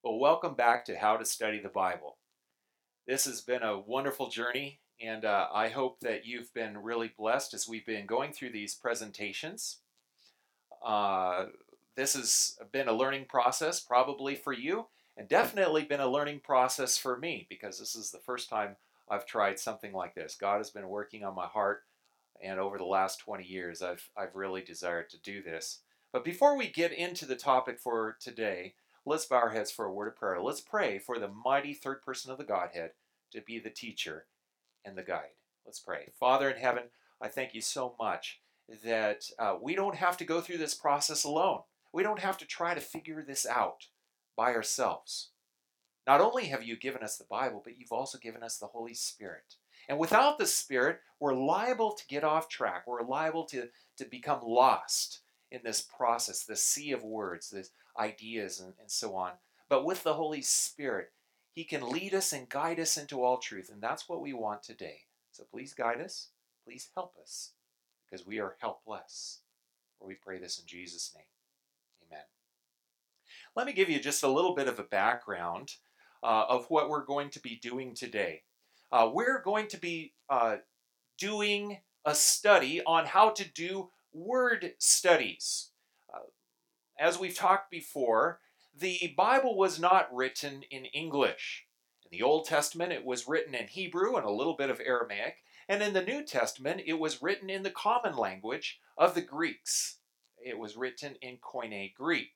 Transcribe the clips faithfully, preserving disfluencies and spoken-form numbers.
Well, welcome back to How to Study the Bible. This has been a wonderful journey, and uh, I hope that you've been really blessed as we've been going through these presentations. Uh, this has been a learning process, probably for you, and definitely been a learning process for me, because this is the first time I've tried something like this. God has been working on my heart, and over the last twenty years, I've, I've really desired to do this. But before we get into the topic for today, let's bow our heads for a word of prayer. Let's pray for the mighty third person of the Godhead to be the teacher and the guide. Let's pray. Father in heaven, I thank you so much that uh, we don't have to go through this process alone. We don't have to try to figure this out by ourselves. Not only have you given us the Bible, but you've also given us the Holy Spirit. And without the Spirit, we're liable to get off track. We're liable to, to become lost in this process, this sea of words, this ideas, and, and so on. But with the Holy Spirit, He can lead us and guide us into all truth. And that's what we want today. So please guide us. Please help us, because we are helpless. For we pray this in Jesus' name. Amen. Let me give you just a little bit of a background uh, of what we're going to be doing today. Uh, we're going to be uh, doing a study on how to do word studies. Uh, as we've talked before, the Bible was not written in English. In the Old Testament, it was written in Hebrew and a little bit of Aramaic. And in the New Testament, it was written in the common language of the Greeks. It was written in Koine Greek.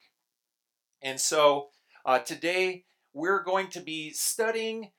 And so uh, today we're going to be studying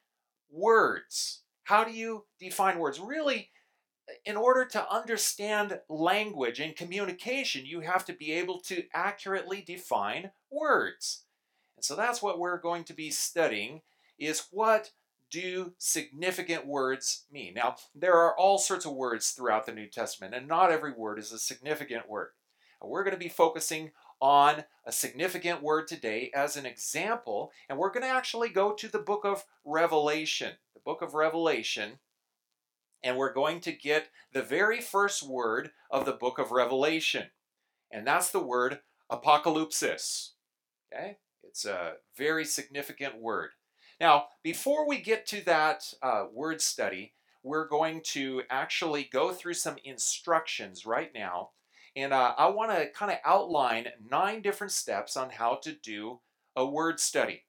words. How do you define words? Really, in order to understand language and communication, you have to be able to accurately define words. And so that's what we're going to be studying, is what do significant words mean? Now, there are all sorts of words throughout the New Testament, and not every word is a significant word. We're going to be focusing on a significant word today as an example, and we're going to actually go to the book of Revelation. The book of Revelation, and we're going to get the very first word of the book of Revelation, and that's the word apocalypsis. Okay? It's a very significant word. Now, before we get to that uh, word study, we're going to actually go through some instructions right now. And uh, I want to kind of outline nine different steps on how to do a word study.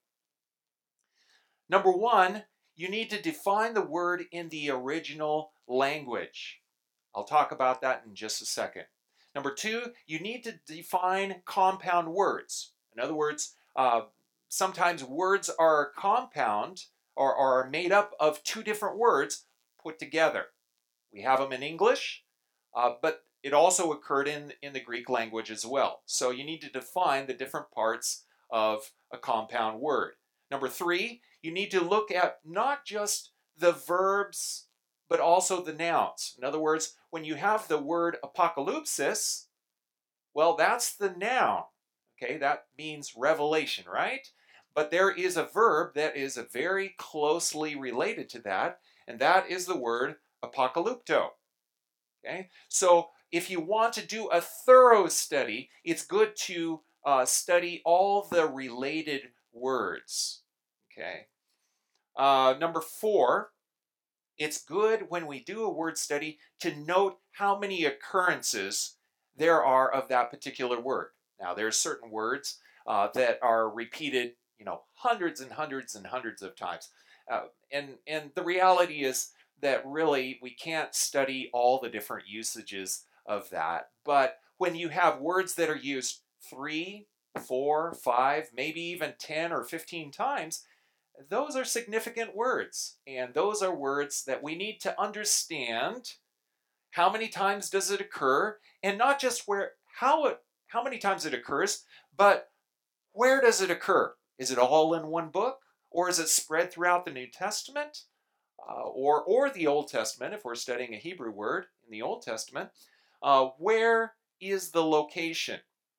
Number one, you need to define the word in the original language. I'll talk about that in just a second. Number two, you need to define compound words. In other words, uh, sometimes words are compound or are made up of two different words put together. We have them in English, uh, but it also occurred in, in the Greek language as well. So you need to define the different parts of a compound word. Number three, you need to look at not just the verbs, but also the nouns. In other words, when you have the word apocalypsis, well, that's the noun. Okay, that means revelation, right? But there is a verb that is very closely related to that, and that is the word apocalypto. Okay, so if you want to do a thorough study, it's good to uh, study all the related words. Okay. Uh, number four, it's good when we do a word study to note how many occurrences there are of that particular word. Now, there are certain words uh, that are repeated, you know, hundreds and hundreds and hundreds of times. Uh, and, and the reality is that really we can't study all the different usages of that. But when you have words that are used three, four, five, maybe even ten or fifteen times, those are significant words. And those are words that we need to understand. How many times does it occur? And not just where, how it, how many times it occurs, but where does it occur? Is it all in one book? Or is it spread throughout the New Testament? Uh, or, or the Old Testament, if we're studying a Hebrew word in the Old Testament? Uh, where is the location?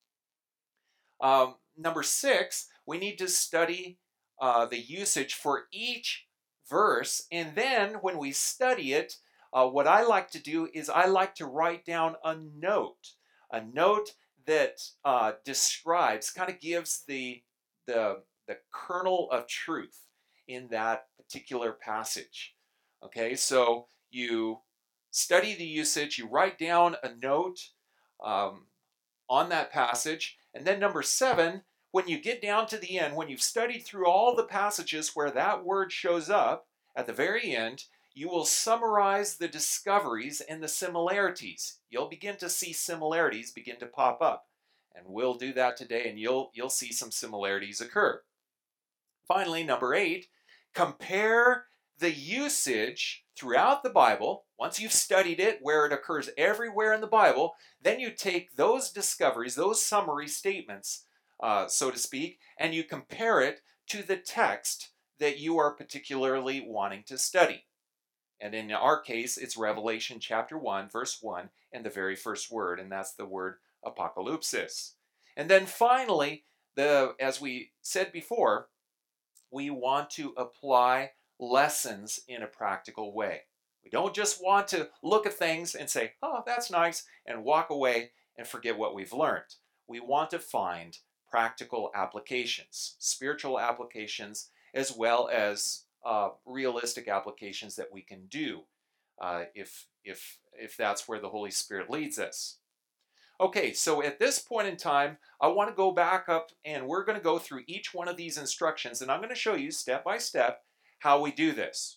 Um, number six, we need to study uh, the usage for each verse. And then when we study it, uh, what I like to do is I like to write down a note. A note that uh, describes, kind of gives the, the the kernel of truth in that particular passage. Okay, so you study the usage, you write down a note um, on that passage, and then number seven, when you get down to the end, when you've studied through all the passages where that word shows up, at the very end, you will summarize the discoveries and the similarities. You'll begin to see similarities begin to pop up. And we'll do that today, and you'll, you'll see some similarities occur. Finally, number eight, compare the usage throughout the Bible. Once you've studied it, where it occurs everywhere in the Bible, then you take those discoveries, those summary statements, uh, so to speak, and you compare it to the text that you are particularly wanting to study. And in our case, it's Revelation chapter one, verse one, and the very first word, and that's the word apocalypsis. And then finally, the as we said before, we want to apply lessons in a practical way. We don't just want to look at things and say, oh, that's nice, and walk away and forget what we've learned. We want to find practical applications, spiritual applications, as well as uh, realistic applications that we can do uh, if, if, if that's where the Holy Spirit leads us. Okay, so at this point in time, I want to go back up and we're going to go through each one of these instructions, and I'm going to show you step by step how we do this.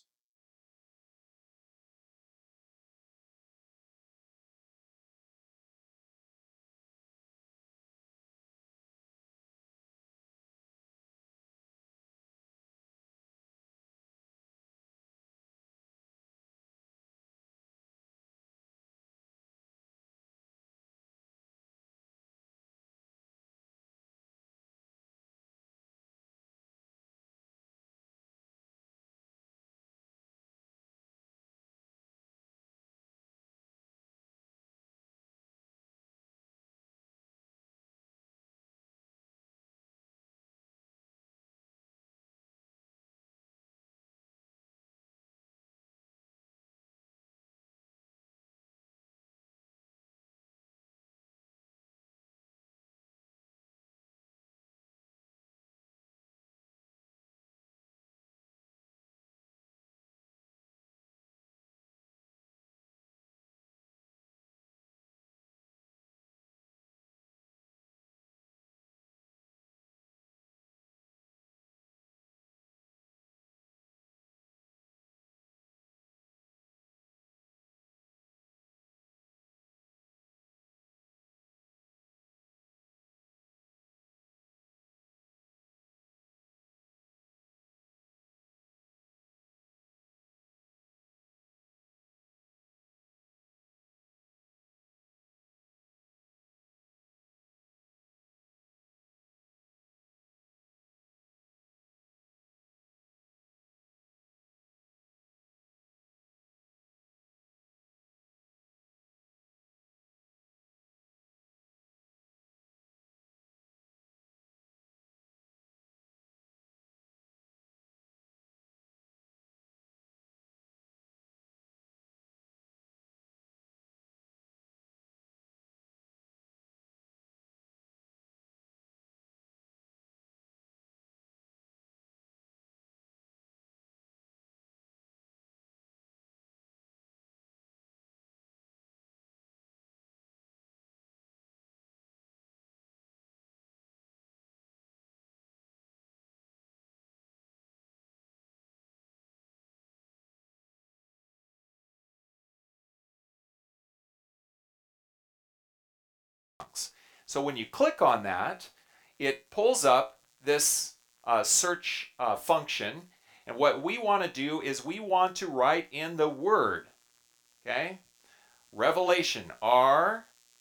So when you click on that, it pulls up this uh, search uh, function. And what we want to do is we want to write in the word, okay? Revelation, R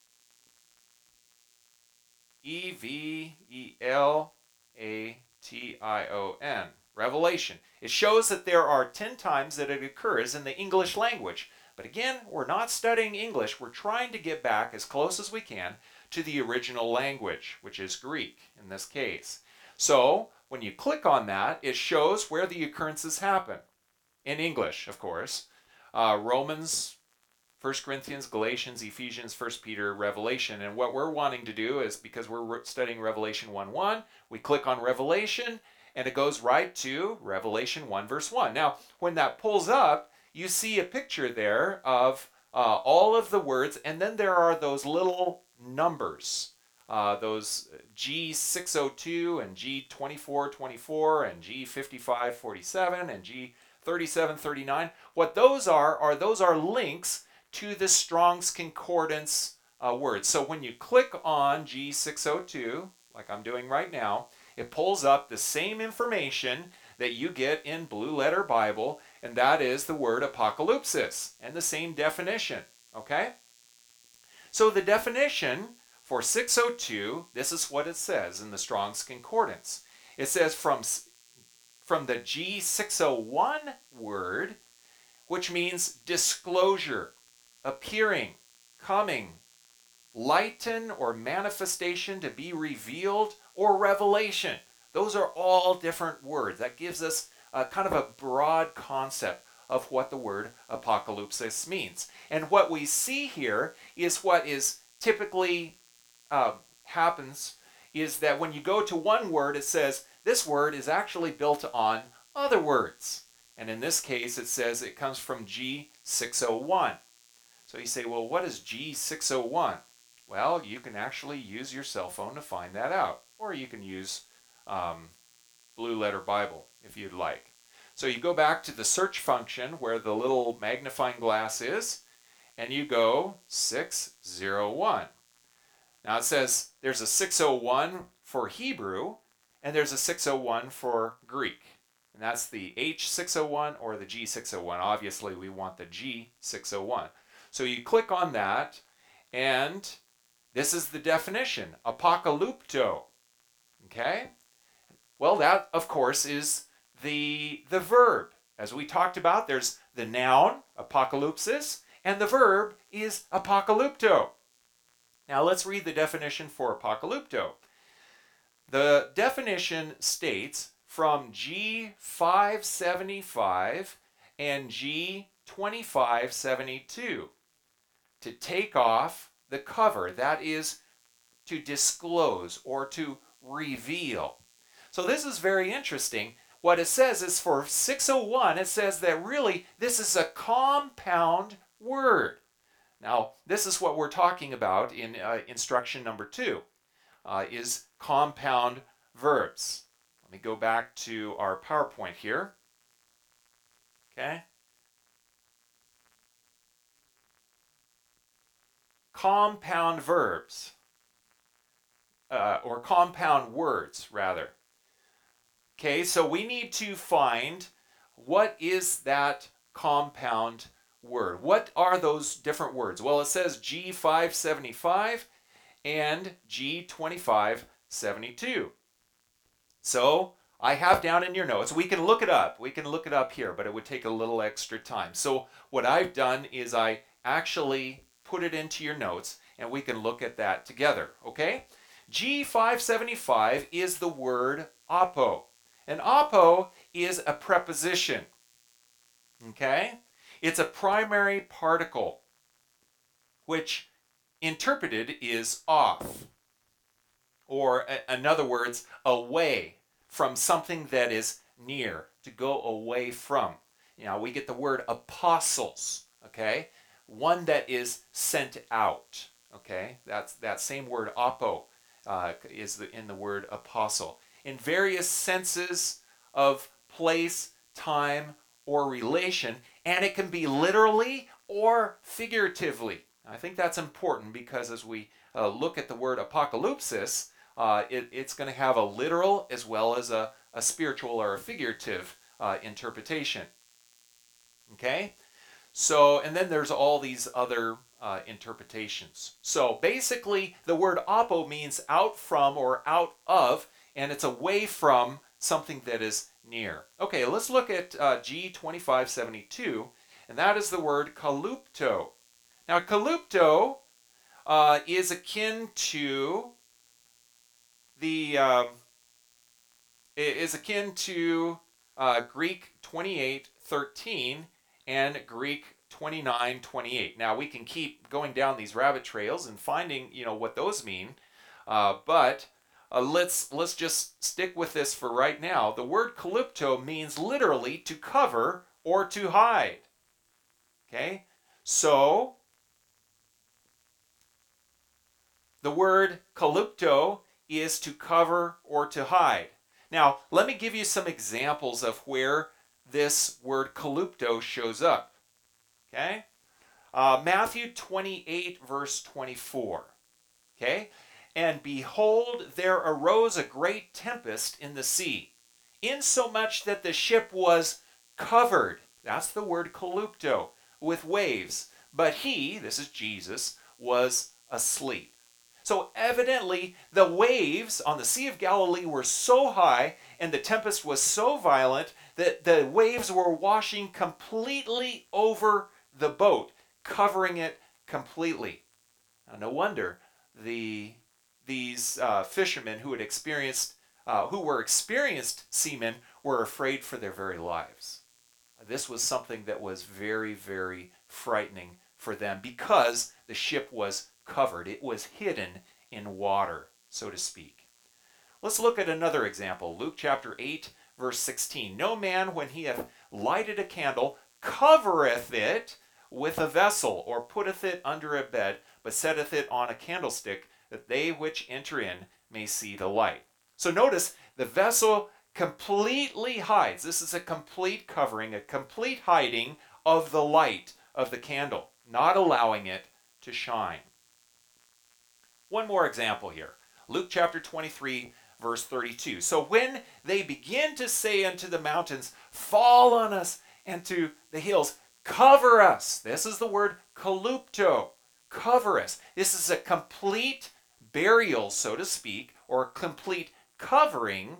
E V E L A T I O N, Revelation. It shows that there are ten times that it occurs in the English language. But again, we're not studying English. We're trying to get back as close as we can to the original language, which is Greek in this case. So when you click on that, it shows where the occurrences happen. In English, of course. Uh, Romans First Corinthians, Galatians, Ephesians, First Peter, Revelation. And what we're wanting to do is, because we're studying Revelation one one, we click on Revelation, and it goes right to Revelation one verse one. Now, when that pulls up, you see a picture there of uh, all of the words, and then there are those little numbers. Uh, those G six oh two and G twenty-four twenty-four and G fifty-five forty-seven and G thirty-seven thirty-nine. What those are, are those are links to the Strong's Concordance uh, words. So when you click on G six oh two, like I'm doing right now, it pulls up the same information that you get in Blue Letter Bible, and that is the word apocalypsis, and the same definition, okay? So the definition for six oh two, this is what it says in the Strong's Concordance. It says from, from the G six oh one word, which means disclosure, appearing, coming, lighten or manifestation, to be revealed, or revelation. Those are all different words. That gives us a kind of a broad concept of what the word apocalypsis means. And what we see here is what is typically uh, happens is that when you go to one word, it says this word is actually built on other words. And in this case, it says it comes from G six oh one. So you say, well, what is G six oh one? Well, you can actually use your cell phone to find that out. Or you can use um, Blue Letter Bible if you'd like. So you go back to the search function where the little magnifying glass is, and you go six oh one. Now it says there's a six oh one for Hebrew, and there's a six oh one for Greek. And that's the H six oh one or the G six oh one. Obviously, we want the G six oh one. So you click on that, and this is the definition, apocalypto. Okay? Well, that, of course, is the, the verb. As we talked about, there's the noun, apocalypsis, and the verb is apocalypto. Now let's read the definition for apocalypto. The definition states from G five seventy-five and G twenty-five seventy-two to take off the cover, that is to disclose or to reveal. So this is very interesting. What it says is for six oh one, it says that really this is a compound word. Now, this is what we're talking about in uh, instruction number two, uh, is compound verbs. Let me go back to our PowerPoint here. Okay. Compound verbs, uh, or compound words, rather. Okay, so we need to find what is that compound word. What are those different words? Well, it says G five seventy-five and G twenty-five seventy-two. So I have down in your notes, we can look it up. We can look it up here, but it would take a little extra time. So what I've done is I actually put it into your notes, and we can look at that together, okay? G five seventy-five is the word apo. And apo is a preposition, okay? It's a primary particle, which interpreted is off, or in other words, away from something that is near, to go away from. You know, we get the word apostles, okay? One that is sent out, okay? That's that same word apo uh, is the, in the word apostle. In various senses of place, time, or relation, and it can be literally or figuratively. I think that's important because as we uh, look at the word apocalypsis, uh, it, it's going to have a literal as well as a, a spiritual or a figurative uh, interpretation. Okay? So, and then there's all these other uh, interpretations. So basically, the word apo means out from or out of, and it's away from something that is near. Okay, let's look at uh, G twenty-five seventy-two, and that is the word kalupto. Now, kalupto uh, is akin to the uh, is akin to uh, Greek twenty-eight thirteen and Greek twenty-nine, twenty-eight. Now we can keep going down these rabbit trails and finding, you know, what those mean, uh, but uh, let's let's just stick with this for right now. The word kalupto means literally to cover or to hide. Okay, so the word kalupto is to cover or to hide. Now, let me give you some examples of where this word kalupto shows up. Okay? Uh, Matthew twenty-eight, verse twenty-four. Okay? And behold, there arose a great tempest in the sea, insomuch that the ship was covered. That's the word kalupto, with waves. But he, this is Jesus, was asleep. So evidently, the waves on the Sea of Galilee were so high and the tempest was so violent that the waves were washing completely over the boat, covering it completely. Now, no wonder the these uh, fishermen who had experienced, uh, who were experienced seamen, were afraid for their very lives. This was something that was very, very frightening for them because the ship was covered. It was hidden in water, so to speak. Let's look at another example. Luke chapter eight, verse sixteen. No man, when he hath lighted a candle, covereth it with a vessel, or putteth it under a bed, but setteth it on a candlestick, that they which enter in may see the light. So notice, the vessel completely hides. This is a complete covering, a complete hiding of the light of the candle, not allowing it to shine. One more example here. Luke chapter twenty-three, verse thirty-two. So when they begin to say unto the mountains, fall on us, and to the hills, cover us. This is the word kalupto, cover us. This is a complete burial, so to speak, or complete covering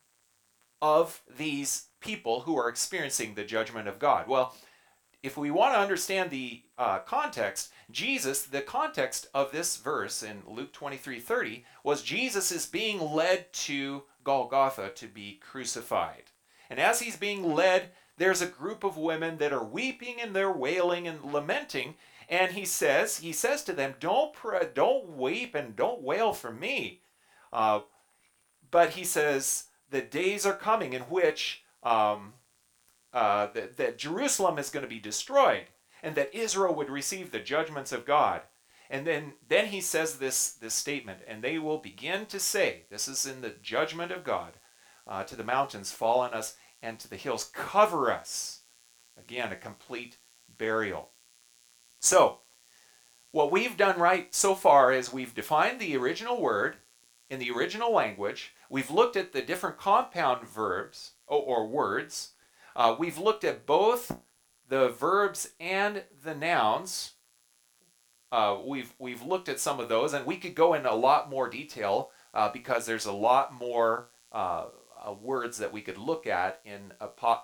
of these people who are experiencing the judgment of God. Well, if we want to understand the uh, context, Jesus, the context of this verse in Luke twenty-three thirty was Jesus is being led to Golgotha to be crucified. And as he's being led, there's a group of women that are weeping and they're wailing and lamenting. And he says, he says to them, don't, pray, don't weep and don't wail for me. Uh, but he says, the days are coming in which um, uh, that, that Jerusalem is going to be destroyed and that Israel would receive the judgments of God. And then, then he says this, this statement, and they will begin to say, this is in the judgment of God, uh, to the mountains, fall on us, and to the hills, cover us. Again, a complete burial. So, what we've done right so far is we've defined the original word in the original language. We've looked at the different compound verbs or, or words. Uh, we've looked at both the verbs and the nouns. Uh, we've we've looked at some of those, and we could go in a lot more detail uh, because there's a lot more uh, uh, words that we could look at in a po-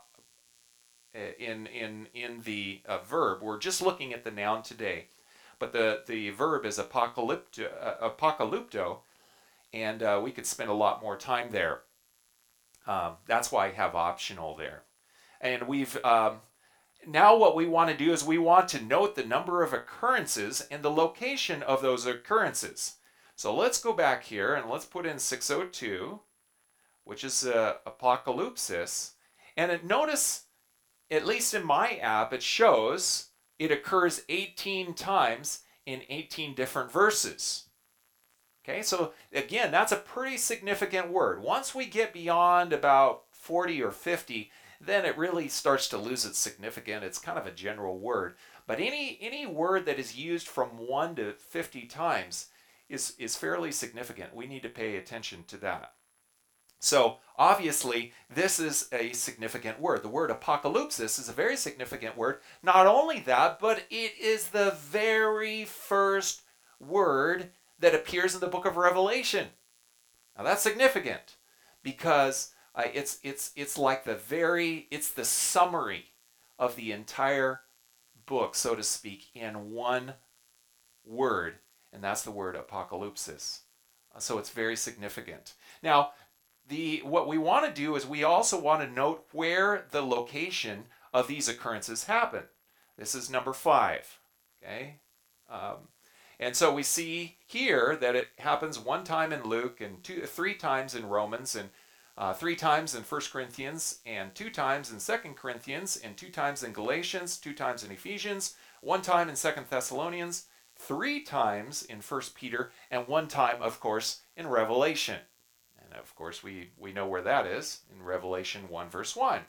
in in in the uh, verb. We're just looking at the noun today, but the the verb is apocalypto, uh, apocalypto, and uh, we could spend a lot more time there. Um, that's why I have optional there, and we've. Um, Now what we want to do is we want to note the number of occurrences and the location of those occurrences. So let's go back here and let's put in six oh two, which is uh, apocalypsis. And it, notice, at least in my app, it shows it occurs eighteen times in eighteen different verses. Okay, so again, that's a pretty significant word. Once we get beyond about forty or fifty, then it really starts to lose its significance. It's kind of a general word. But any any word that is used from one to fifty times is, is fairly significant. We need to pay attention to that. So obviously, this is a significant word. The word apocalypsis is a very significant word. Not only that, but it is the very first word that appears in the book of Revelation. Now that's significant because Uh, it's it's it's like the very it's the summary of the entire book, so to speak, in one word, and that's the word apocalypsis. Uh, so it's very significant. Now, the what we want to do is we also want to note where the location of these occurrences happen. This is number five. Okay? Um, and so we see here that it happens one time in Luke and two, three times in Romans and uh, three times in First Corinthians and two times in Second Corinthians and two times in Galatians, two times in Ephesians, one time in Second Thessalonians, three times in First Peter, and one time, of course, in Revelation. And of course, we, we know where that is in Revelation one, verse one.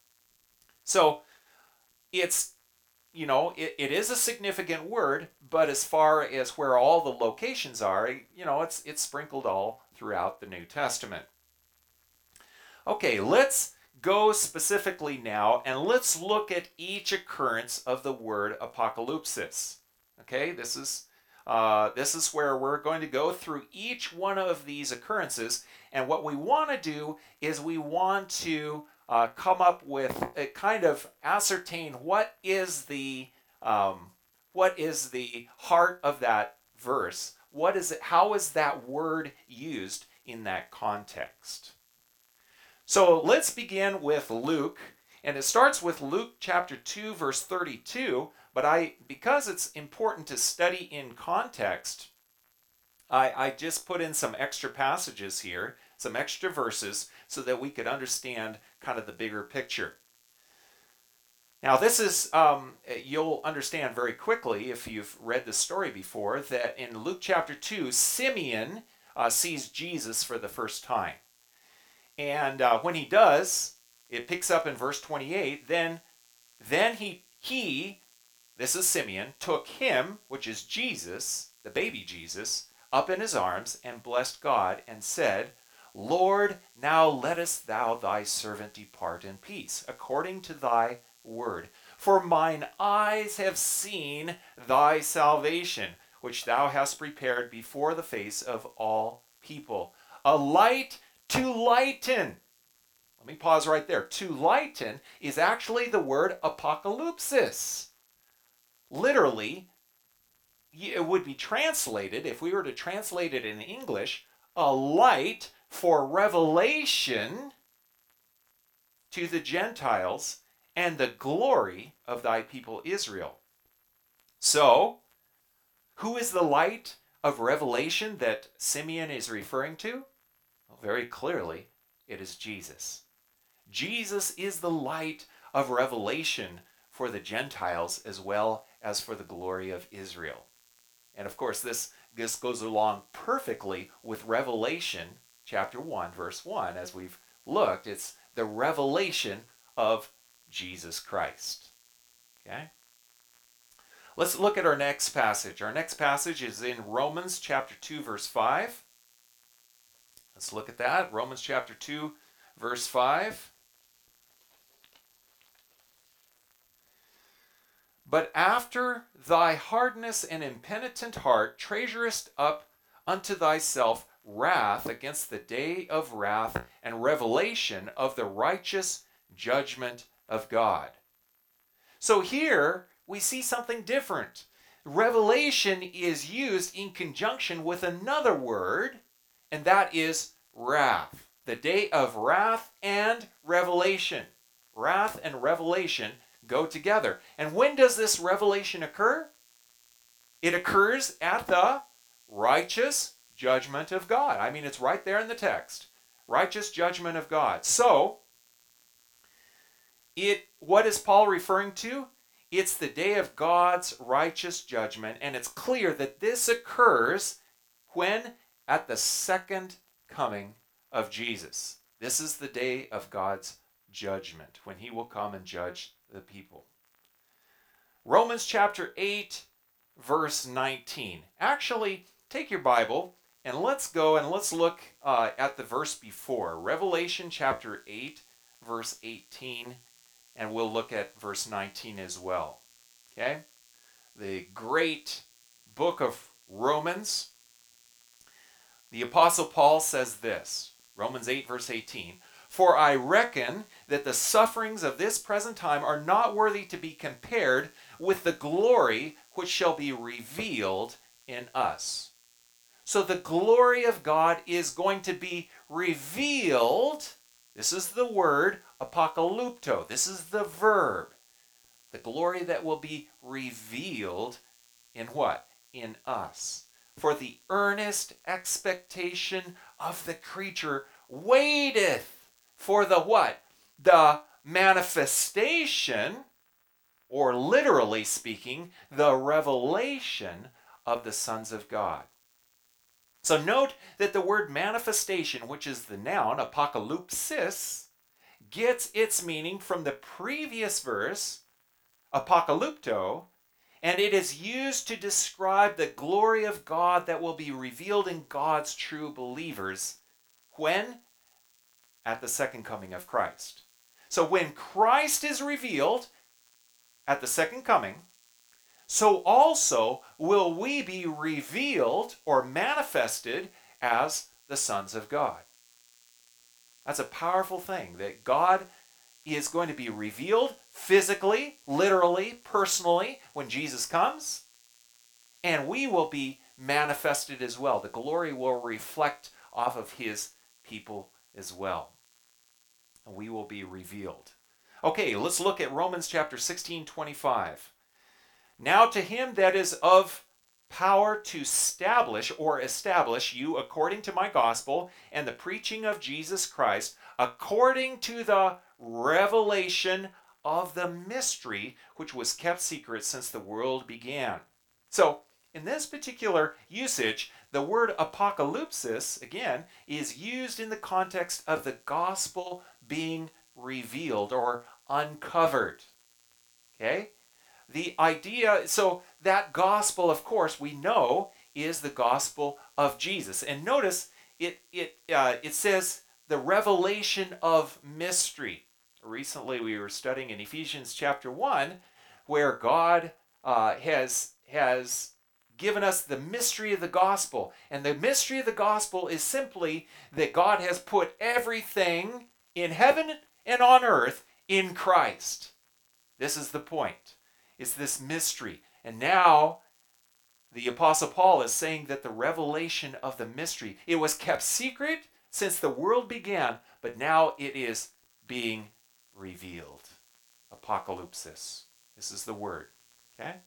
So it's, you know, it, it is a significant word, but as far as where all the locations are, you know, it's, it's sprinkled all throughout the New Testament. Okay, let's go specifically now and let's look at each occurrence of the word apocalypsis. Okay, this is uh, this is where we're going to go through each one of these occurrences, and what we want to do is we want to uh, come up with a kind of ascertain what is the um, what is the heart of that verse. What is it? How is that word used in that context? So let's begin with Luke, and it starts with Luke chapter two, verse thirty-two, but I, because it's important to study in context, I, I just put in some extra passages here, some extra verses, so that we could understand kind of the bigger picture. Now this is, um, you'll understand very quickly if you've read this story before, that in Luke chapter two, Simeon uh, sees Jesus for the first time. And uh, when he does, it picks up in verse twenty-eight, then, then he, he, this is Simeon, took him, which is Jesus, the baby Jesus, up in his arms and blessed God and said, Lord, now lettest thou thy servant depart in peace, according to thy word. For mine eyes have seen thy salvation, which thou hast prepared before the face of all people, a light to lighten. Let me pause right there. To lighten is actually the word apocalypsis. Literally, it would be translated, if we were to translate it in English, a light for revelation to the Gentiles and the glory of thy people Israel. So, who is the light of revelation that Simeon is referring to? Well, very clearly, it is Jesus. Jesus is the light of revelation for the Gentiles as well as for the glory of Israel. And of course, this, this goes along perfectly with Revelation chapter one, verse one. As we've looked, it's the revelation of Jesus Christ. Okay? Let's look at our next passage. Our next passage is in Romans chapter two, verse five. Let's look at that. Romans chapter two, verse five. But after thy hardness and impenitent heart treasurest up unto thyself wrath against the day of wrath and revelation of the righteous judgment of God. So here we see something different. Revelation is used in conjunction with another word, and that is wrath. The day of wrath and revelation. Wrath and revelation go together. And when does this revelation occur? It occurs at the righteous judgment of God. I mean, it's right there in the text. Righteous judgment of God. So, it what is Paul referring to? It's the day of God's righteous judgment, and it's clear that this occurs when? At the second coming of Jesus. This is the day of God's judgment, when he will come and judge the people. Romans chapter eight, verse nineteen. Actually, take your Bible and let's go and let's look uh, at the verse before. Revelation chapter eight, verse eighteen, and we'll look at verse nineteen as well. Okay? The great book of Romans. The Apostle Paul says this, Romans eight, verse eighteen, For I reckon that the sufferings of this present time are not worthy to be compared with the glory which shall be revealed in us. So the glory of God is going to be revealed. This is the word apocalypto. This is the verb. The glory that will be revealed in what? In us. For the earnest expectation of the creature waiteth for the what? The manifestation, or literally speaking, the revelation of the sons of God. So note that the word manifestation, which is the noun apocalypsis, gets its meaning from the previous verse, apocalypto, and it is used to describe the glory of God that will be revealed in God's true believers. When? At the second coming of Christ. So when Christ is revealed at the second coming, so also will we be revealed or manifested as the sons of God. That's a powerful thing, that God is going to be revealed physically, literally, personally when Jesus comes, and we will be manifested as well. The glory will reflect off of his people as well. And we will be revealed. Okay, let's look at Romans chapter sixteen, twenty-five. Now to him that is of power to establish or establish you according to my gospel and the preaching of Jesus Christ, according to the revelation of the mystery which was kept secret since the world began. So, in this particular usage, the word apocalypsis, again, is used in the context of the gospel being revealed or uncovered. Okay? The idea, so that gospel, of course, we know is the gospel of Jesus. And notice it it uh, it says the revelation of mystery. Recently we were studying in Ephesians chapter one, where God uh, has has given us the mystery of the gospel. And the mystery of the gospel is simply that God has put everything in heaven and on earth in Christ. This is the point. It's this mystery. And now the Apostle Paul is saying that the revelation of the mystery, it was kept secret since the world began, but now it is being revealed. Apocalypsis. This is the word. Okay?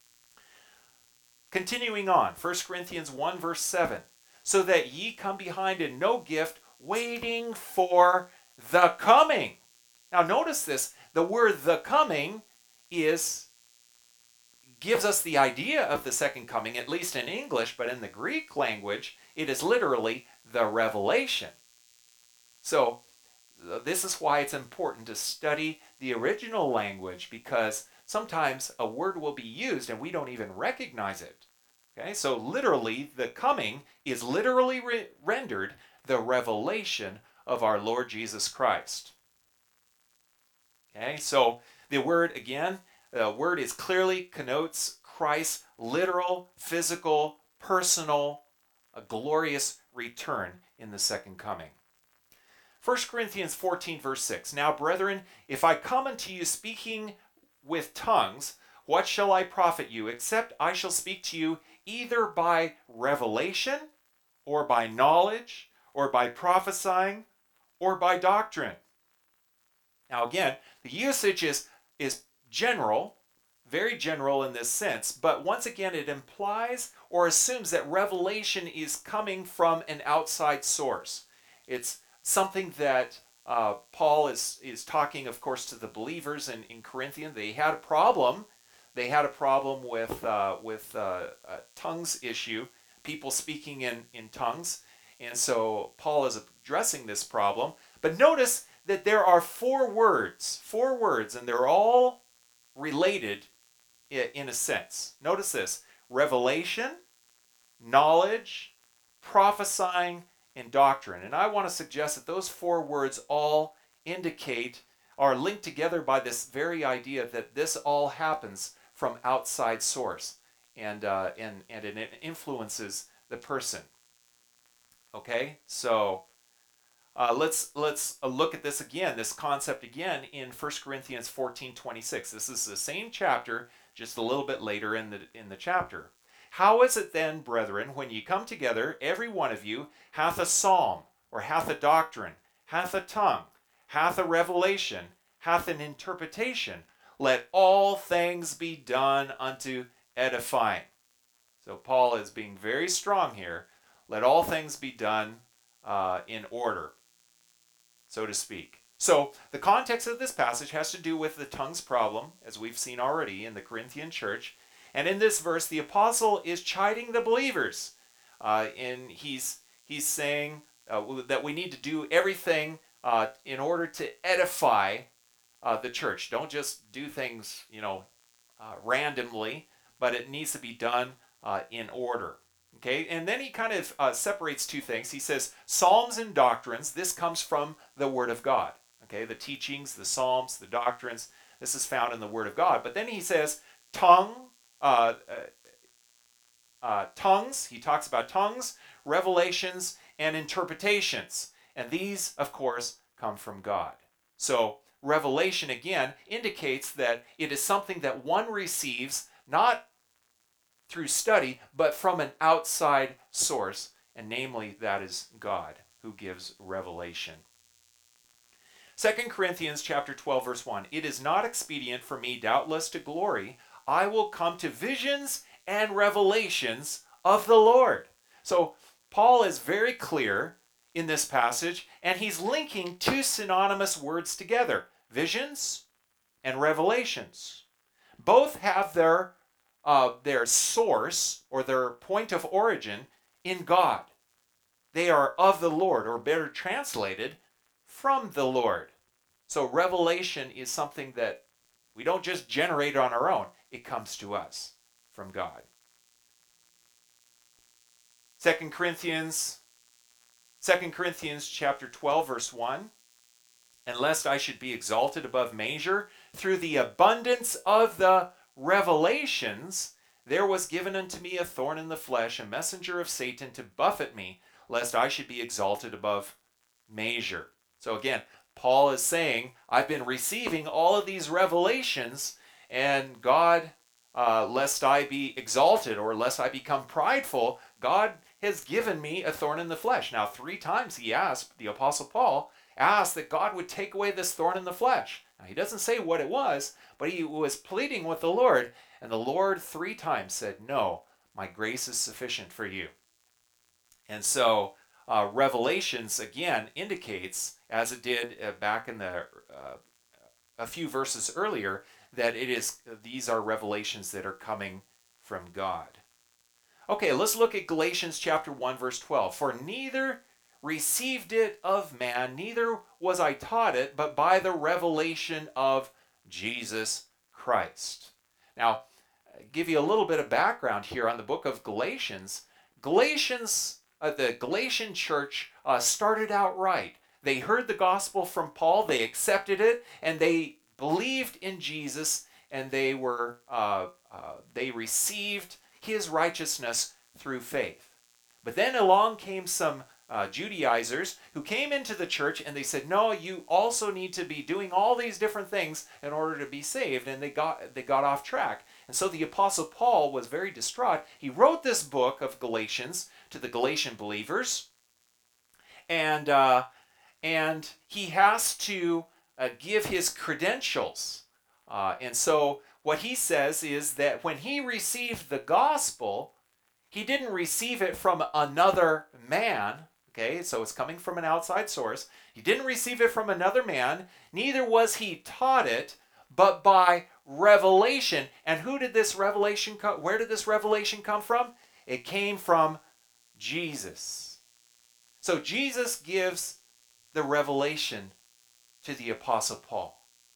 Continuing on, First Corinthians one verse seven. So that ye come behind in no gift, waiting for the coming. Now notice this. The word the coming is gives us the idea of the second coming, at least in English, but in the Greek language, it is literally the revelation. So, this is why it's important to study the original language, because sometimes a word will be used and we don't even recognize it. Okay, so literally, the coming is literally re- rendered the revelation of our Lord Jesus Christ. Okay, so the word, again, the word is clearly connotes Christ's literal, physical, personal, a glorious return in the second coming. First Corinthians fourteen verse six. Now, brethren, if I come unto you speaking with tongues, what shall I profit you, except I shall speak to you either by revelation, or by knowledge, or by prophesying, or by doctrine? Now again, the usage is, is general, very general in this sense, but once again it implies or assumes that revelation is coming from an outside source. It's something that uh, Paul is, is talking, of course, to the believers in, in Corinthian. They had a problem. They had a problem with, uh, with uh, a tongues issue, people speaking in, in tongues. And so Paul is addressing this problem. But notice that there are four words, four words, and they're all related in a sense. Notice this: revelation, knowledge, prophesying, and doctrine. And I want to suggest that those four words all indicate, are linked together by this very idea that this all happens from outside source, and uh, and and it influences the person. Okay, so uh, let's let's look at this again, this concept again in First Corinthians fourteen twenty-six. This is the same chapter, just a little bit later in the in the chapter. How is it then, brethren, when ye come together, every one of you hath a psalm, or hath a doctrine, hath a tongue, hath a revelation, hath an interpretation? let all things be done unto edifying. So Paul is being very strong here. Let all things be done uh, in order, so to speak. So the context of this passage has to do with the tongues problem, as we've seen already in the Corinthian church. And in this verse, the apostle is chiding the believers. Uh, and he's, he's saying uh, that we need to do everything uh, in order to edify uh, the church. Don't just do things, you know, uh, randomly, but it needs to be done uh, in order. Okay, and then he kind of uh, separates two things. He says psalms and doctrines. This comes from the Word of God. Okay, the teachings, the psalms, the doctrines. This is found in the Word of God. But then he says tongue, uh, uh, uh, tongues. He talks about tongues, revelations, and interpretations. And these, of course, come from God. So revelation, again, indicates that it is something that one receives not through study, but from an outside source, and namely that is God who gives revelation. Second Corinthians chapter twelve, verse one, it is not expedient for me, doubtless, to glory. I will come to visions and revelations of the Lord. So Paul is very clear in this passage, and he's linking two synonymous words together, visions and revelations. Both have their Uh, their source or their point of origin in God. They are of the Lord, or better translated, from the Lord. So revelation is something that we don't just generate on our own. It comes to us from God. Second Corinthians, Second Corinthians chapter twelve, verse one, and lest I should be exalted above measure through the abundance of the revelations, there was given unto me a thorn in the flesh, a messenger of Satan to buffet me, lest I should be exalted above measure. So again, Paul is saying, I've been receiving all of these revelations, and God, uh, lest I be exalted or lest I become prideful, God has given me a thorn in the flesh. Now, three times he asked, the Apostle Paul asked that God would take away this thorn in the flesh. Now, he doesn't say what it was, but he was pleading with the Lord, and the Lord three times said, no, my grace is sufficient for you. And so uh, Revelations, again, indicates, as it did uh, back in the uh, a few verses earlier, that it is these are revelations that are coming from God. Okay, let's look at Galatians chapter one, verse twelve. For neither received it of man, neither was I taught it, but by the revelation of Jesus Christ. Now, I'll give you a little bit of background here on the book of Galatians. Galatians, uh, the Galatian church uh, started out right. They heard the gospel from Paul, they accepted it, and they believed in Jesus, and they were uh, uh, they received his righteousness through faith. But then along came some Uh, Judaizers who came into the church, and they said, no, you also need to be doing all these different things in order to be saved, and they got they got off track. And so the Apostle Paul was very distraught. He wrote this book of Galatians to the Galatian believers, and uh, and he has to uh, give his credentials. Uh, and so what he says is that when he received the gospel, he didn't receive it from another man. Okay, so it's coming from an outside source. He didn't receive it from another man, neither was he taught it, but by revelation. And who did this revelation come? Where did this revelation come from? It came from Jesus. So Jesus gives the revelation to the Apostle Paul.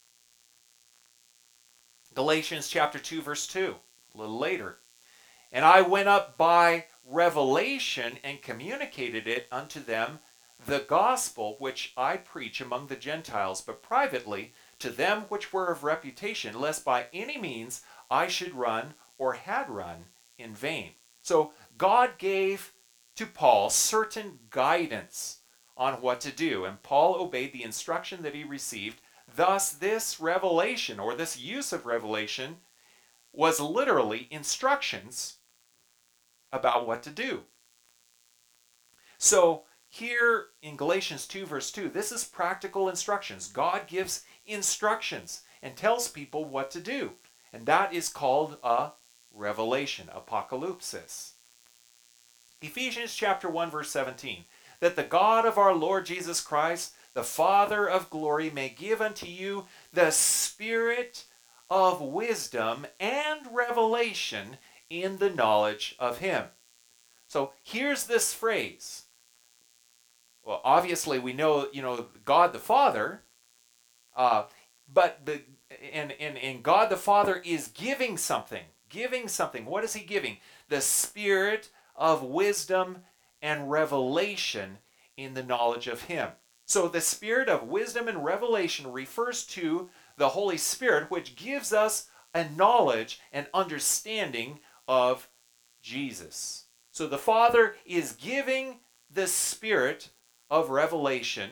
Galatians chapter two, verse two, a little later. And I went up by revelation and communicated it unto them, the gospel which I preach among the Gentiles, but privately to them which were of reputation, lest by any means I should run or had run in vain. So God gave to Paul certain guidance on what to do, and Paul obeyed the instruction that he received. Thus this revelation, or this use of revelation, was literally instructions about what to do. So here in Galatians two, verse two, this is practical instructions. God gives instructions and tells people what to do. And that is called a revelation, apocalypsis. Ephesians chapter one, verse seventeen, that the God of our Lord Jesus Christ, the Father of glory, may give unto you the spirit of wisdom and revelation in the knowledge of him. So here's this phrase. Well, obviously we know, you know, God the Father, uh, but the and, and, and God the Father is giving something. Giving something. What is he giving? The spirit of wisdom and revelation in the knowledge of him. So the spirit of wisdom and revelation refers to the Holy Spirit, which gives us a knowledge and understanding of Jesus. So the Father is giving the spirit of revelation,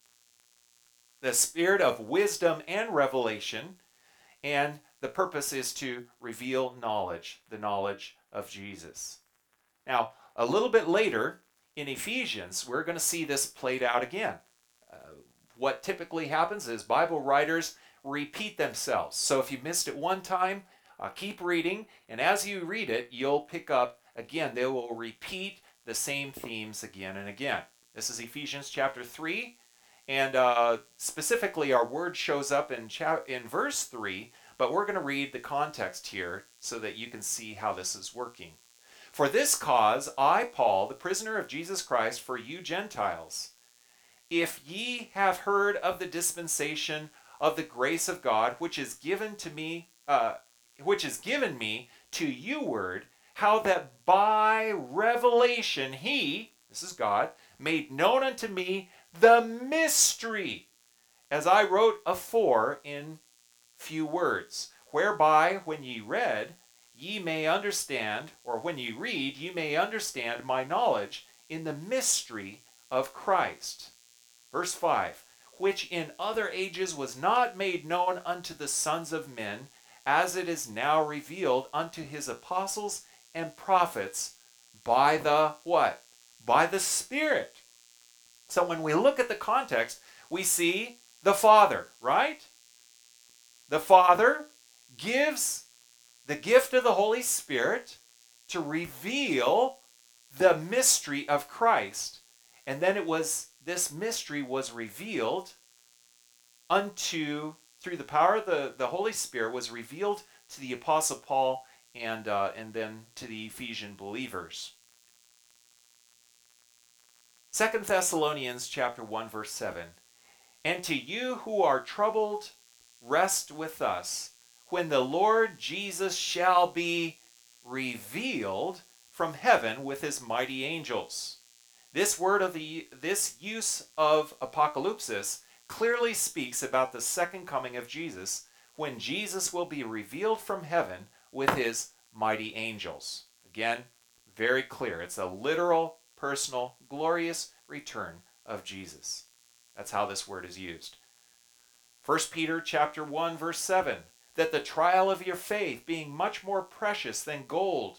the spirit of wisdom and revelation, and the purpose is to reveal knowledge, the knowledge of Jesus. Now, a little bit later in Ephesians, we're going to see this played out again. Uh, what typically happens is Bible writers repeat themselves. So if you missed it one time, uh, keep reading, and as you read it, you'll pick up, again, they will repeat the same themes again and again. This is Ephesians chapter three, and uh, specifically our word shows up in, cha- in verse three, but we're going to read the context here so that you can see how this is working. For this cause, I, Paul, the prisoner of Jesus Christ, for you Gentiles, if ye have heard of the dispensation of the grace of God, which is given to me, uh, which is given me to you word, how that by revelation he, this is God, made known unto me the mystery, as I wrote afore in few words, whereby when ye read, ye may understand, or when ye read, ye may understand my knowledge in the mystery of Christ. Verse five, which in other ages was not made known unto the sons of men, as it is now revealed unto his apostles and prophets by the what? By the Spirit. So when we look at the context, we see the Father, right? The Father gives the gift of the Holy Spirit to reveal the mystery of Christ. And then it was, this mystery was revealed unto, through the power of the, the Holy Spirit, was revealed to the Apostle Paul and, uh, and then to the Ephesian believers. Second Thessalonians chapter one, verse seven. And to you who are troubled, rest with us, when the Lord Jesus shall be revealed from heaven with his mighty angels. This word of the this use of apocalypsis clearly speaks about the second coming of Jesus, when Jesus will be revealed from heaven with his mighty angels. Again, very clear. It's a literal, personal, glorious return of Jesus. That's how this word is used. First Peter chapter one, verse seven, that the trial of your faith, being much more precious than gold,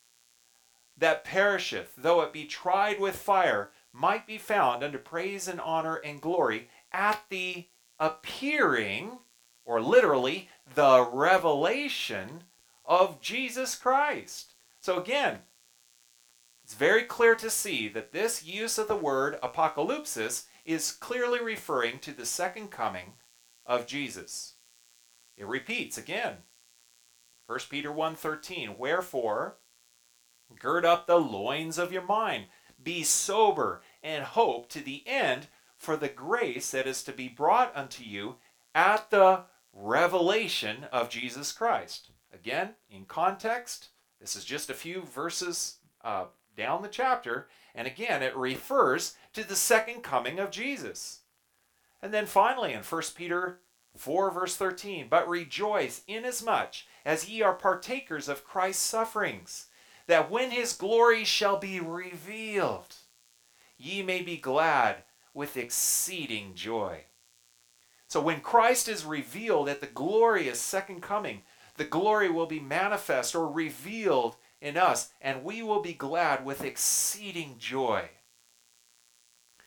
that perisheth, though it be tried with fire, might be found unto praise and honor and glory at the appearing, or literally, the revelation of Jesus Christ. So again, it's very clear to see that this use of the word apocalypsis is clearly referring to the second coming of Jesus. It repeats again. First Peter one thirteen, wherefore, gird up the loins of your mind, be sober, and hope to the end for the grace that is to be brought unto you at the revelation of Jesus Christ. Again, in context, this is just a few verses uh, down the chapter, and again, it refers to the second coming of Jesus. And then finally, in First Peter four, verse thirteen, but rejoice inasmuch as ye are partakers of Christ's sufferings, that when his glory shall be revealed, ye may be glad with exceeding joy. So when Christ is revealed at the glorious second coming, the glory will be manifest or revealed in us, and we will be glad with exceeding joy.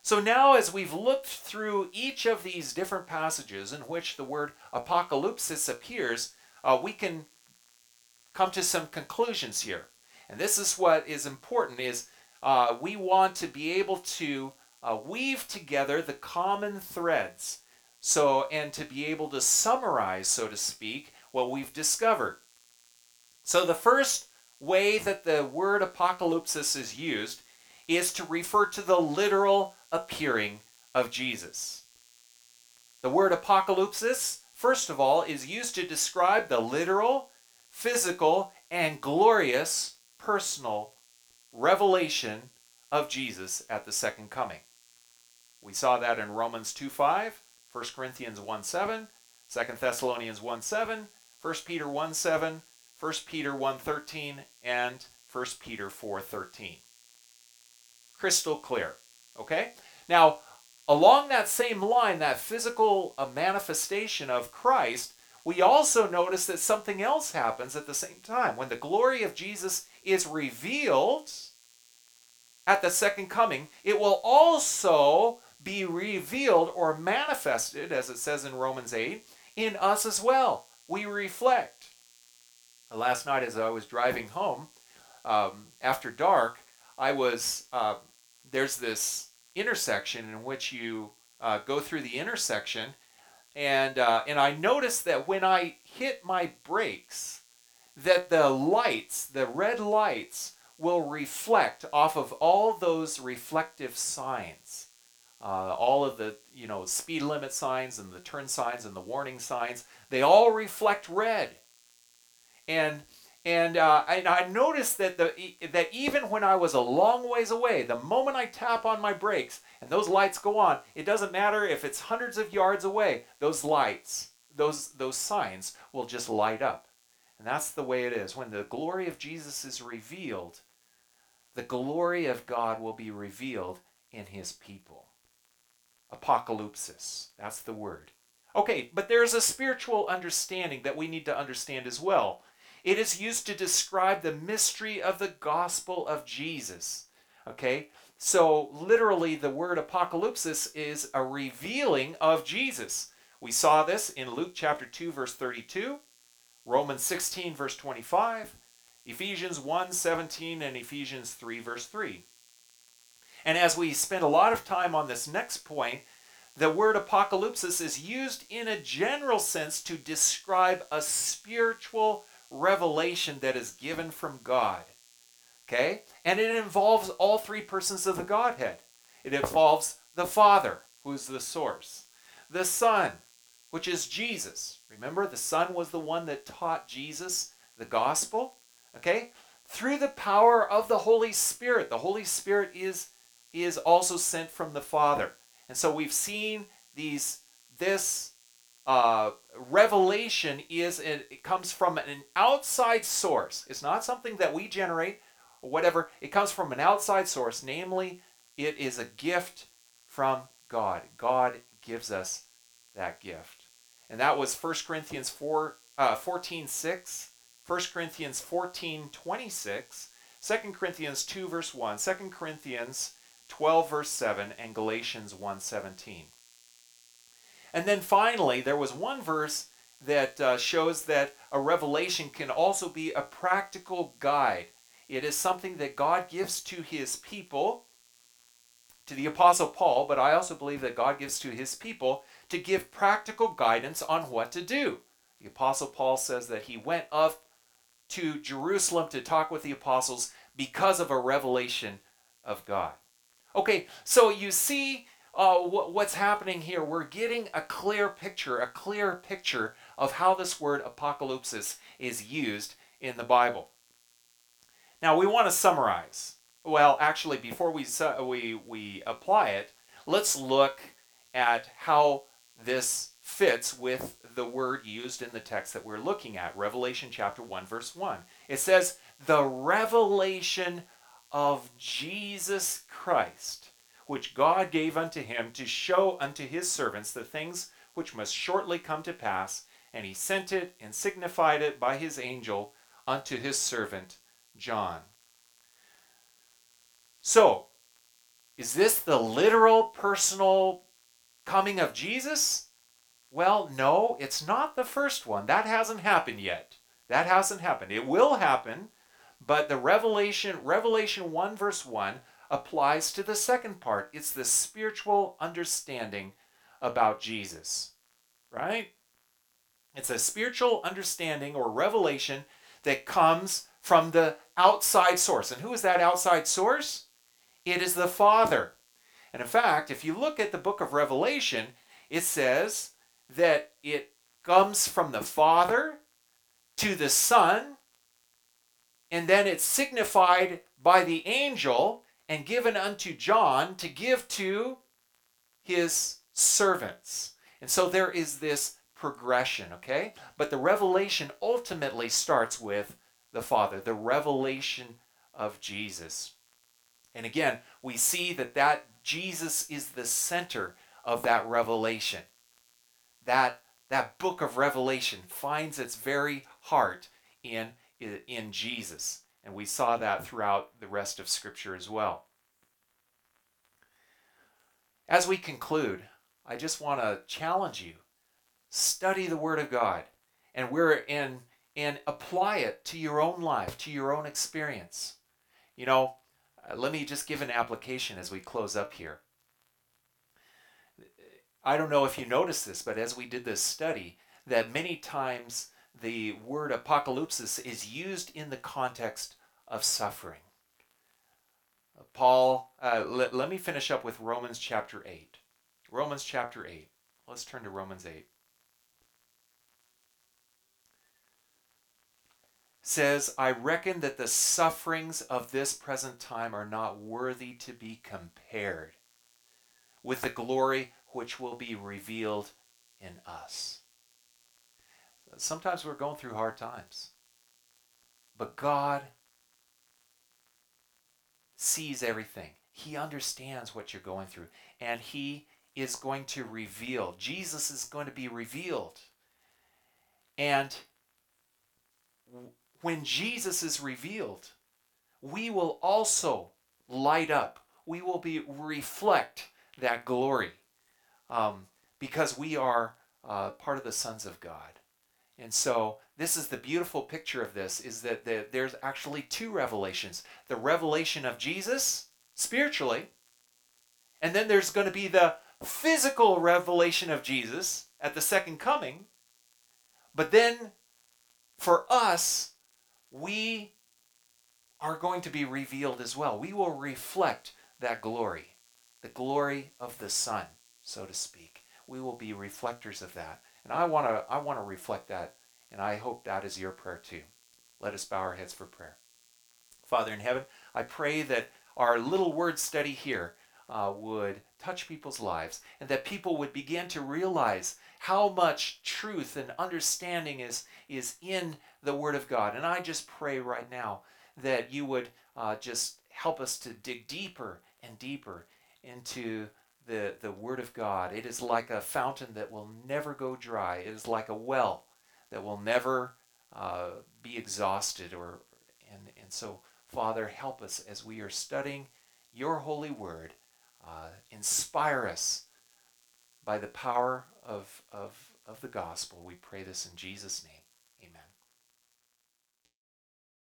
So now as we've looked through each of these different passages in which the word apocalypsis appears, uh, we can come to some conclusions here. And this is what is important, is uh, we want to be able to uh, weave together the common threads, so and to be able to summarize, so to speak, what we've discovered. So the first way that the word apocalypsis is used is to refer to the literal appearing of Jesus. The word apocalypsis, first of all, is used to describe the literal, physical, and glorious personal revelation of Jesus at the second coming. We saw that in Romans two five, First Corinthians one seven, Second Thessalonians one seven, First Peter one seven, First Peter one thirteen, and First Peter four thirteen. Crystal clear. Okay? Now, along that same line, that physical uh, manifestation of Christ, we also notice that something else happens at the same time. When the glory of Jesus is revealed at the second coming, it will also be revealed or manifested, as it says in Romans eight, in us as well. We reflect. Last night as I was driving home, um, after dark, I was, uh, there's this intersection in which you uh, go through the intersection, and uh, and I noticed that when I hit my brakes, that the lights, the red lights, will reflect off of all those reflective signs. Uh, all of the, you know, speed limit signs and the turn signs and the warning signs, they all reflect red. And and uh, I, I noticed that the that even when I was a long ways away, the moment I tap on my brakes and those lights go on, it doesn't matter if it's hundreds of yards away, those lights, those those signs will just light up. And that's the way it is. When the glory of Jesus is revealed, the glory of God will be revealed in his people. Apocalypsis, that's the word. Okay, but there's a spiritual understanding that we need to understand as well. It is used to describe the mystery of the gospel of Jesus. Okay, so literally the word apocalypsis is a revealing of Jesus. We saw this in Luke chapter two, verse thirty-two, Romans sixteen, verse twenty-five, Ephesians one, seventeen, and Ephesians three, verse three. And as we spend a lot of time on this next point, the word apocalypsis is used in a general sense to describe a spiritual revelation that is given from God. Okay? And it involves all three persons of the Godhead. It involves the Father, who is the source, the Son, which is Jesus. Remember, the Son was the one that taught Jesus the gospel. Okay? Through the power of the Holy Spirit. The Holy Spirit is, is also sent from the Father. And so we've seen these, this uh, revelation is, it, it comes from an outside source. It's not something that we generate or whatever. It comes from an outside source. Namely, it is a gift from God. God gives us that gift. And that was First Corinthians four, uh, fourteen six, First Corinthians fourteen twenty-six, Second Corinthians two verse one, Second Corinthians twelve verse seven, and Galatians one seventeen. And then finally, there was one verse that uh, shows that a revelation can also be a practical guide. It is something that God gives to his people, to the Apostle Paul, but I also believe that God gives to his people to give practical guidance on what to do. The Apostle Paul says that he went up to Jerusalem to talk with the apostles because of a revelation of God. Okay, so you see uh, wh- what's happening here. We're getting a clear picture, a clear picture of how this word apocalypsis is used in the Bible. Now we want to summarize. Well, actually, before we su- we we apply it, let's look at how this fits with the word used in the text that we're looking at, Revelation chapter one, verse one. It says, "The revelation of Jesus Christ, which God gave unto him to show unto his servants the things which must shortly come to pass, and he sent it and signified it by his angel unto his servant John." So, Is this the literal personal coming of Jesus? Well, no, it's not the first one. That hasn't happened yet. That hasn't happened. It will happen, but the Revelation, Revelation one verse one applies to the second part. It's the spiritual understanding about Jesus, right? It's a spiritual understanding or revelation that comes from the outside source. And who is that outside source? It is the Father. And in fact, if you look at the book of Revelation, it says that it comes from the Father to the Son, and then it's signified by the angel and given unto John to give to his servants. And so there is this progression, okay? But the revelation ultimately starts with the Father, the revelation of Jesus. And again, we see that that Jesus is the center of that revelation. That, that book of Revelation finds its very heart in, in Jesus. And we saw that throughout the rest of Scripture as well. As we conclude, I just want to challenge you. Study the Word of God. And we're in and apply it to your own life, to your own experience. You know, uh, let me just give an application as we close up here. I don't know if you noticed this, but as we did this study, that many times the word apocalypsis is used in the context of suffering. Paul, uh, let, let me finish up with Romans chapter eight. Romans chapter eight. Let's turn to Romans eight. Says, I reckon that the sufferings of this present time are not worthy to be compared with the glory which will be revealed in us. Sometimes we're going through hard times, but God sees everything. He understands what you're going through, and He is going to reveal. Jesus is going to be revealed. And when Jesus is revealed, we will also light up. We will be reflect that glory um, because we are uh, part of the sons of God. And so this is the beautiful picture of this, is that the, there's actually two revelations. The revelation of Jesus spiritually, and then there's going to be the physical revelation of Jesus at the second coming. But then for us, we are going to be revealed as well. We will reflect that glory, the glory of the Son, so to speak. We will be reflectors of that. And I want to I want to reflect that, and I hope that is your prayer too. Let us bow our heads for prayer. Father in heaven, I pray that our little word study here uh, would touch people's lives, and that people would begin to realize how much truth and understanding is, is in the Word of God. And I just pray right now that you would uh, just help us to dig deeper and deeper into the, the Word of God. It is like a fountain that will never go dry. It is like a well that will never uh, be exhausted. Or and, and so, Father, help us as we are studying your holy Word. Uh, inspire us by the power of, of, of the gospel. We pray this in Jesus' name.